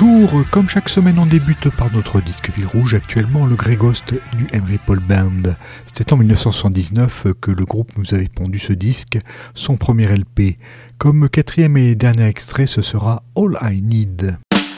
Bonjour, comme chaque semaine on débute par notre disque fil rouge, actuellement le Grey Ghost du Henry Paul Band. C'était en 1979 que le groupe nous avait pondu ce disque, son premier LP. Comme quatrième et dernier extrait, ce sera All I Need.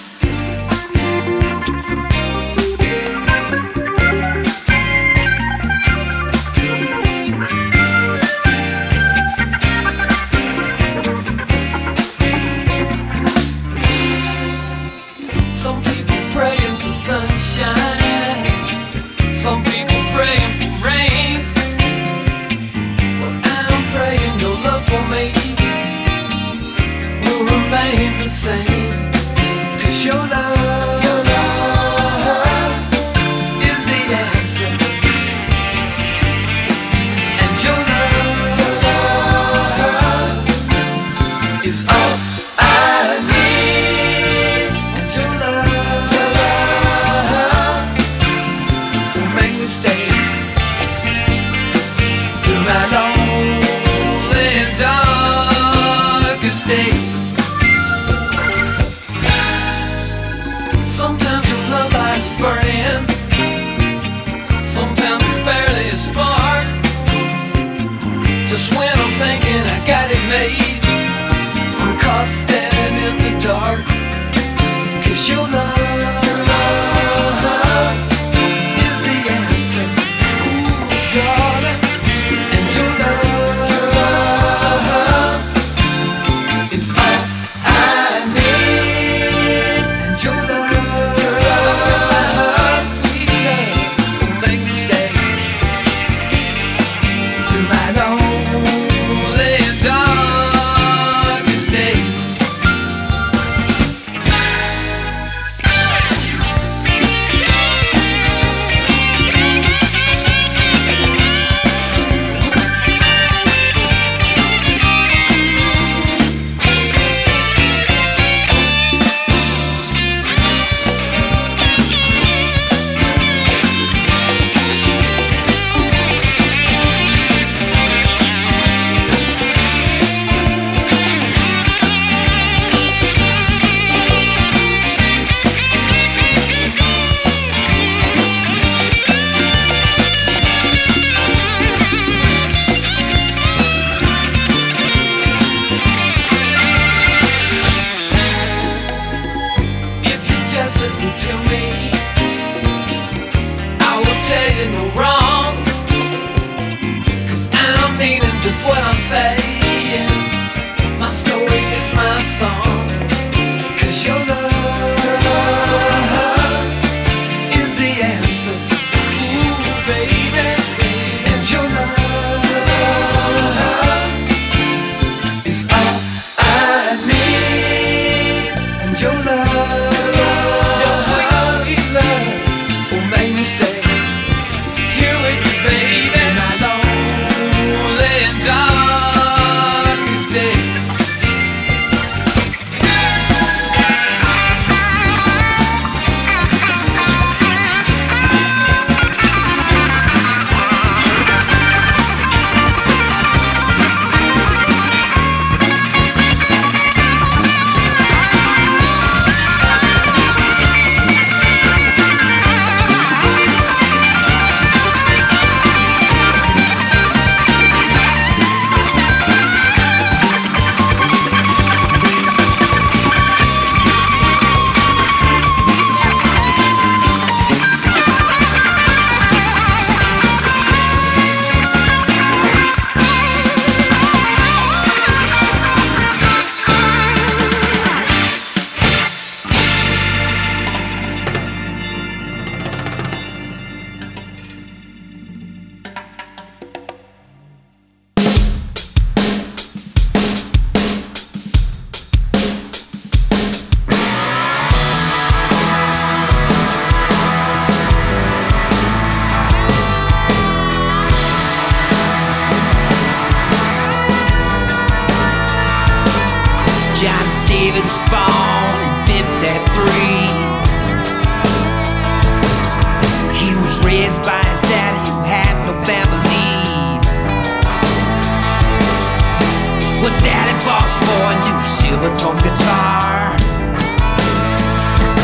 Some people praying for rain. Well, I'm praying your love for me will remain the same. 'Cause your love is the answer. And your love is all I need. And your love make me stay through my lonely and darkest day. Sometimes your love light is burning, sometimes it's barely a spark. Just when I'm thinking I got it made, I'm caught standing in the dark. 'Cause your love what I'm saying, my story is my song. 'Cause your love is the answer, ooh baby. And your love is all I need. And your love, your sweet, sweet love will make me stay here with you, baby. And I know darkest day. John David was born in 53. He was raised by his daddy who had no family. When daddy bought his boy a new silver tone guitar,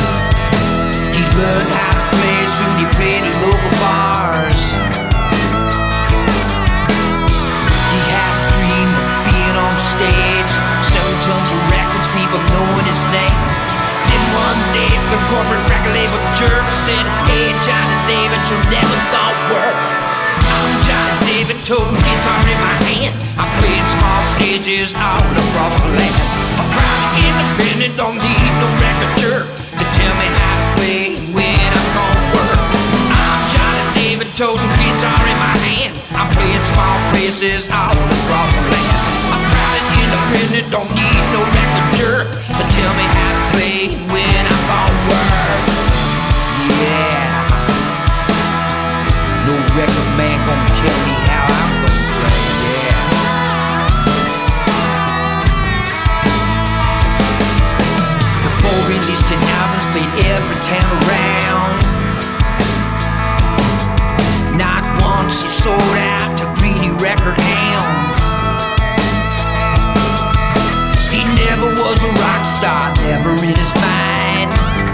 learned how to play, soon he played at local bars. He had a dream of being on stage, selling tons of records, people knowing his name. Then one day some corporate record label jerk said, "Hey Johnny David, you'll never go work." I'm Johnny David, toting guitar in my hand. I play in small stages all across the land. I'm proud and independent, don't need no record jerk to tell me how to play when I'm gonna work. I'm Johnny David, toting guitar in my hand. I play in small places all across the land. I'm proud and independent, don't need no record jerk to tell me how to play when I'm gonna work. Yeah. No record man gonna tell me how I'm gonna play, yeah. The 4 released 10 albums, played every town around. Not once he sold out to greedy record hounds. He never was a rock star, never in his mind.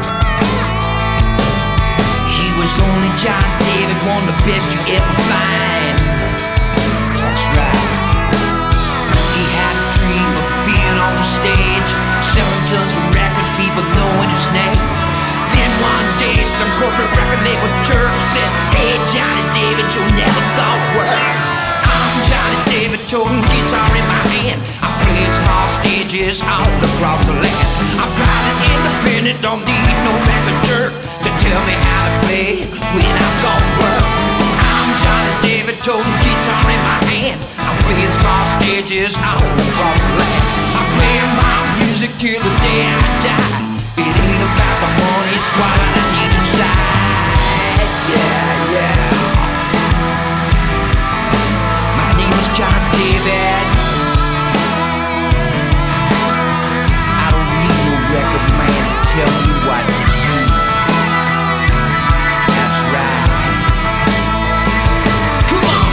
He was only John David, one of the best you ever find. That's right. He had a dream of being on the stage, selling tons of records, people knowing his name. Then one day some corporate record label jerk said, "Hey Johnny David, you'll never go work." I'm Johnny David, toting guitar in my hand. I play in small stages all across the land. I'm proud and independent, don't need no record jerk to tell me how to play when I'm gonna work. I'm Johnny David, toting guitar in my hand. I play in small stages all across the land. I play my music till the day I die. It ain't about the money, it's what I need inside. Yeah, yeah. My name is John David. I don't need no record man to tell me what to do. That's right. Come on.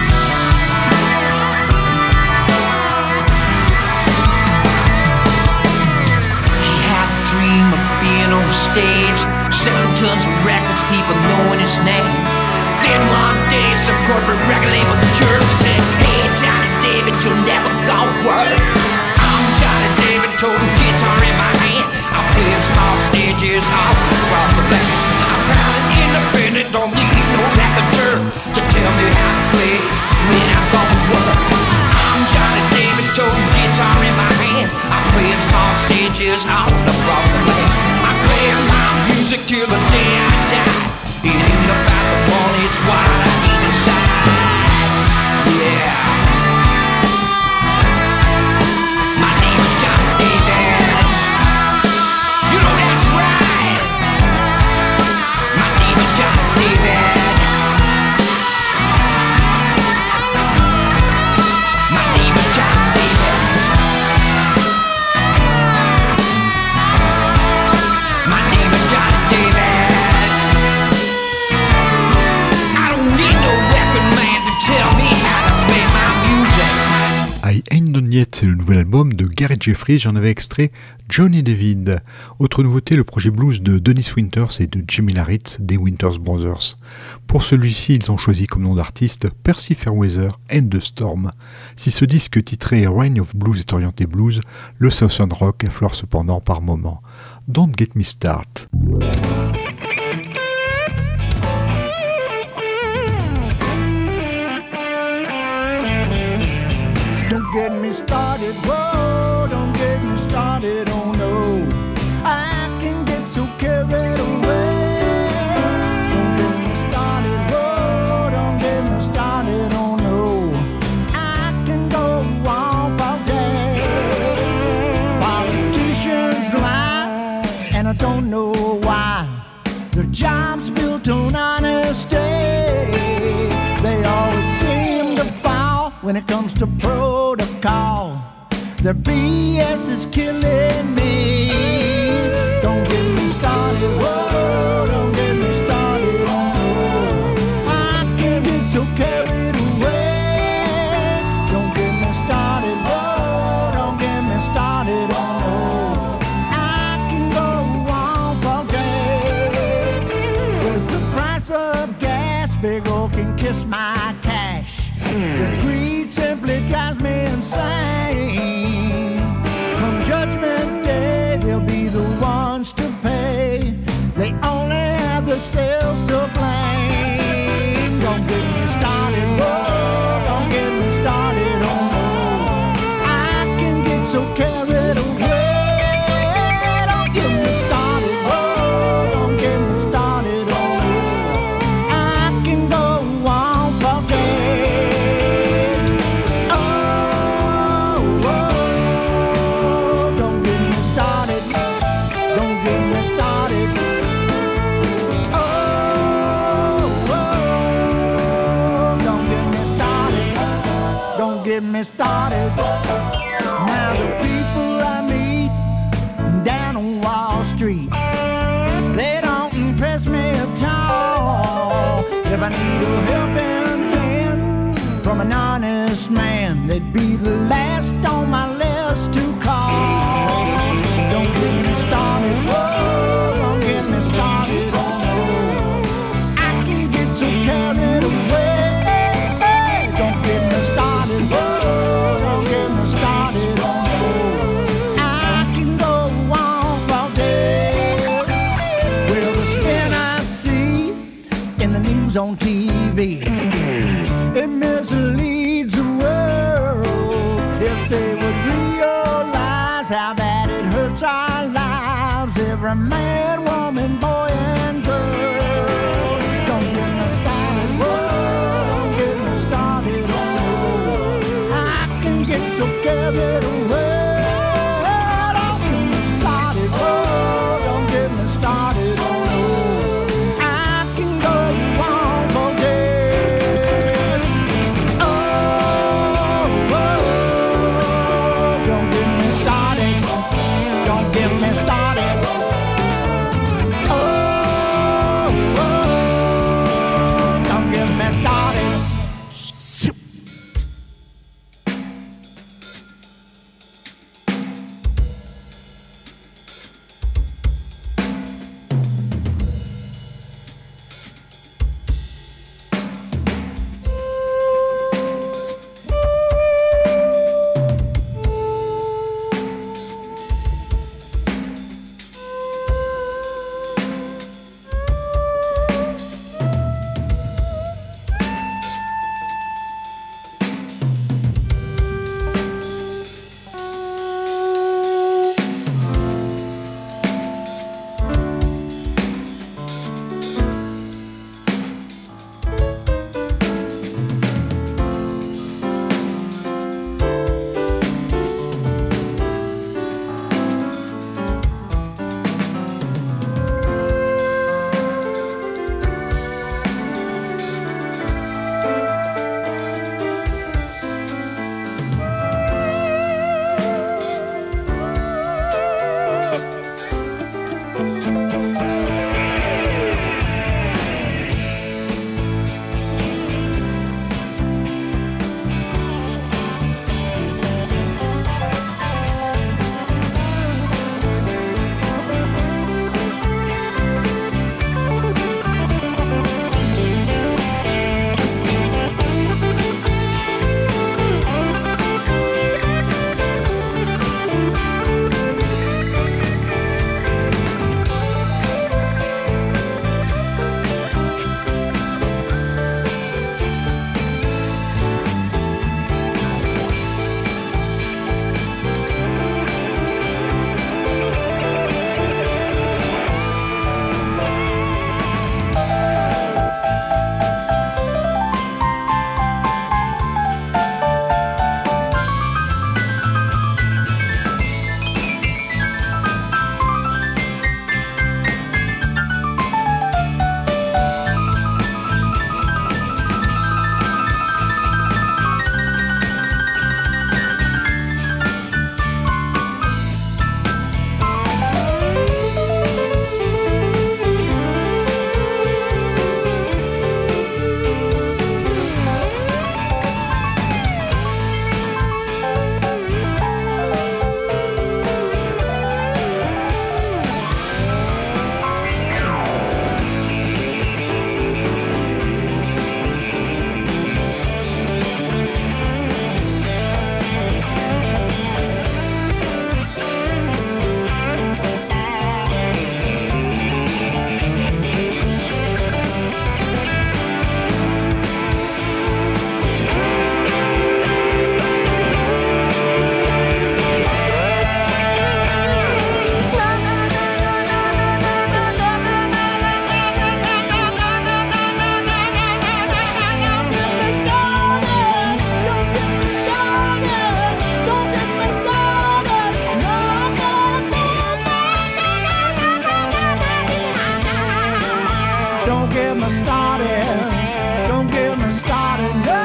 He had a dream of being on stage, selling tons of records, people knowing his name. Then one day some corporate record label jerk said, "Hey Johnny David, you'll never go work." I'm Johnny David, toting guitar in my hand. I play in small stages all across the land. I'm proud and independent, don't need no record jerk to tell me how to play when I'm gonna work. I'm Johnny David, toting guitar in my hand. I play in small stages all across the land. I play my music till the day I die. It ain't about the money, it's what I need inside. Yeah. My name is John David. You know that's right. My name is John David. My name is John David. My name is John David. I don't need no record man to tell me how to play my music. I Ain't Done Yet, c'est le nouvel album de Gary Jeffries, j'en avais extrait Johnny David. Autre nouveauté, le projet blues de Dennis Winters et de Jimmy Larritz des Winters Brothers. Pour celui-ci, ils ont choisi comme nom d'artiste Percy Fairweather and the Storm. Si ce disque titré Reign of Blues est orienté blues, le Southern Rock affleure cependant par moments. Don't Get Me Started. Don't get me started, whoa, don't get me started, oh no. I can get so carried away. Don't get me started, whoa, don't get me started, oh no. I can go on for days. Politicians lie, and I don't know why. Their job's built on honesty. They always seem to fall when it comes to protocol. Their BS is killing me. Don't get me started, whoa, don't get me started, oh. I can get so carried away. Don't get me started, whoa, don't get me started, oh. I can go on for days. big old can kiss my cash. Your greed simply drives me insane. Come Judgment Day, they'll be the ones to pay. They only have themselves to blame. Don't get me started, whoa, don't get me started, oh no. I can get so carried away. Don't get me started, whoa, don't get me started, oh no. I can go on for days. Oh, don't get me started, don't get me started. Don't get me started. Now the people I meet down on Wall Street, they don't impress me at all. If I need a helping hand from an honest man, they'd be the last on my list to call. Don't get me started, whoa, don't get me started, oh no. I can get so carried away. Don't get me started, whoa, don't get me started, oh no. I can go on for days. Well, the spin I see in the news on TV, it misleads the world. If they would realize how bad it hurts our lives, every man, woman, boy, and girl. Don't get me started, whoa, don't get me started, oh no. I can get so carried away. Don't get me started, whoa, don't get me started, oh no. I can go on for days. Oh, don't get me started, don't get me started. get me started. Don't get me started. No.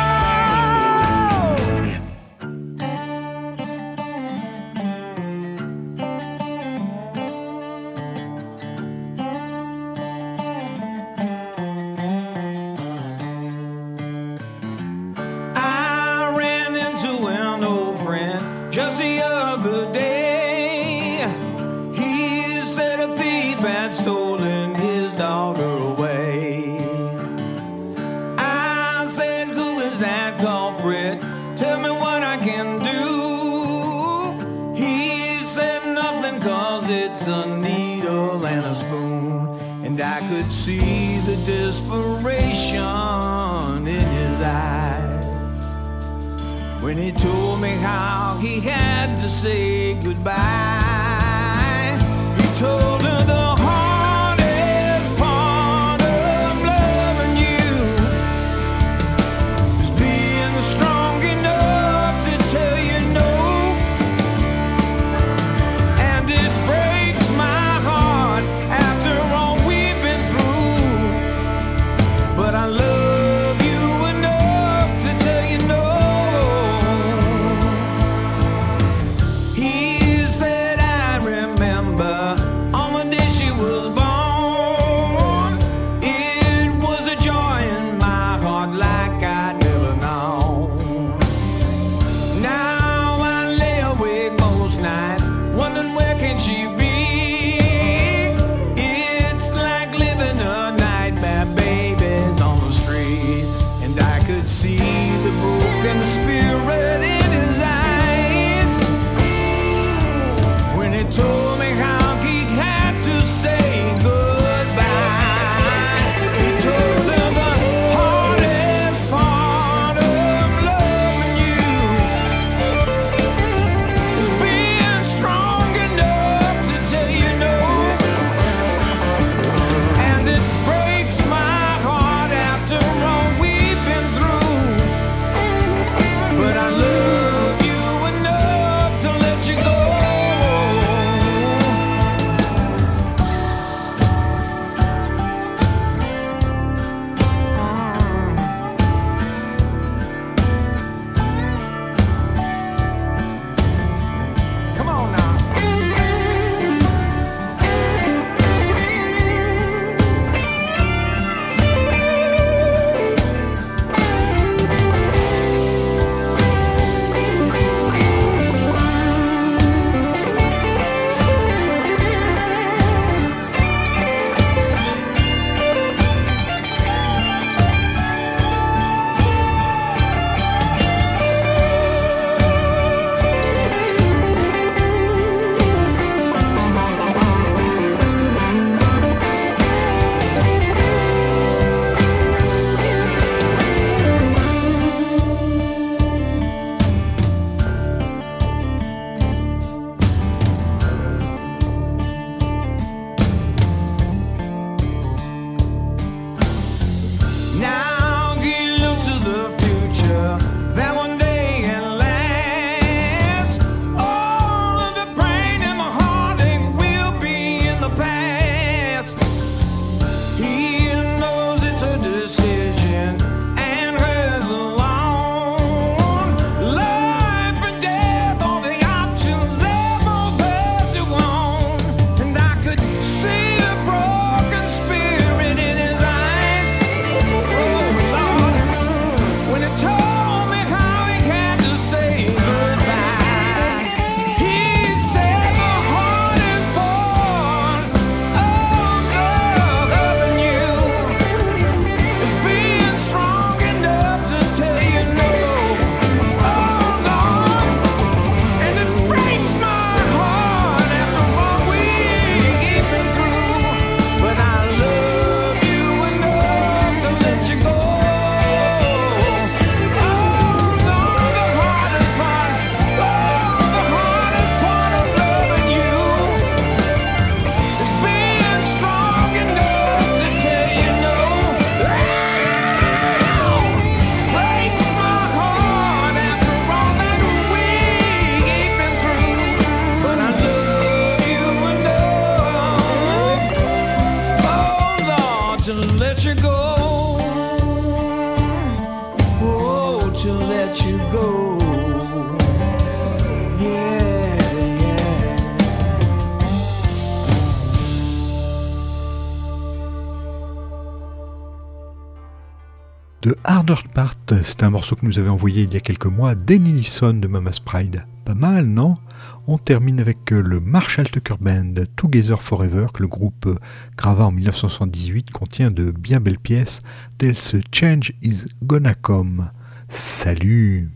I ran into an old friend just the other day. He said a thief had stolen his daughter away. I said, who is that culprit? Tell me what I can do. He said nothing, cause it's a needle and a spoon. And I could see the desperation in his eyes when he told me how he had to say goodbye. He told her the hardest part of loving you is being strong enough to tell you no. And it breaks my heart after all we've been through, but I love you enough to tell you no. He said let you go. Oh, to let you go. Yeah, yeah. The Harder Part, c'est un morceau que nous avait envoyé il y a quelques mois, Danny Nilsson de Mama's Pride. Pas mal, non? On termine avec le Marshall Tucker Band, Together Forever, que le groupe grava en 1978, contient de bien belles pièces, telles ce Change is Gonna Come. Salut!